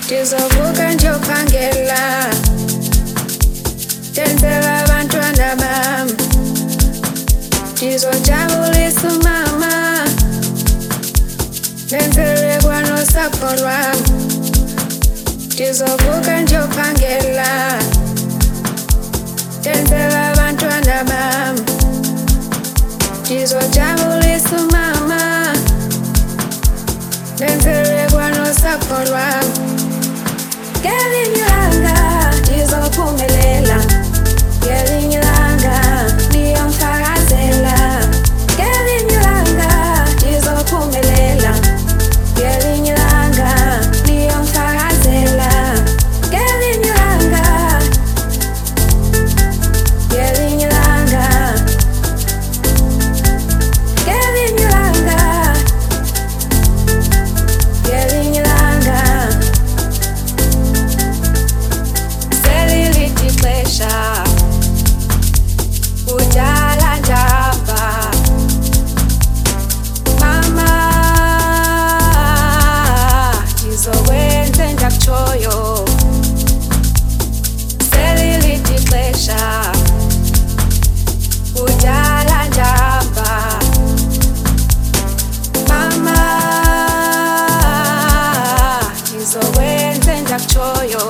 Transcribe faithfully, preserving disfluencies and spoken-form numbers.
Ndizovuka ndiyophangela ndenzela abantwana bam, ndizojabulisa umama ndenzele kwanosapho lwam. Ndizovuka ndiyophangela ndenzela abantwana bam, ndizojabulisa umama ndenzele kwanosapho lwam. Ngelinye ilanga ndizophumelela, ngelinye ilanga ndiyomfakazela, ngelinye ilanga ndizophumelela, ngelinye ilanga ndiyomfakazela, ngelinye ilanga, ngelinye ilanga, ngelinye ilanga, ngelinye ilanga. Selilithi ixesha kudala ndihamba, mama ndizokwenza endakutshoyo. Selilithi ixesha kudala ndihamba, mama ndizokwenza endakutshoyo.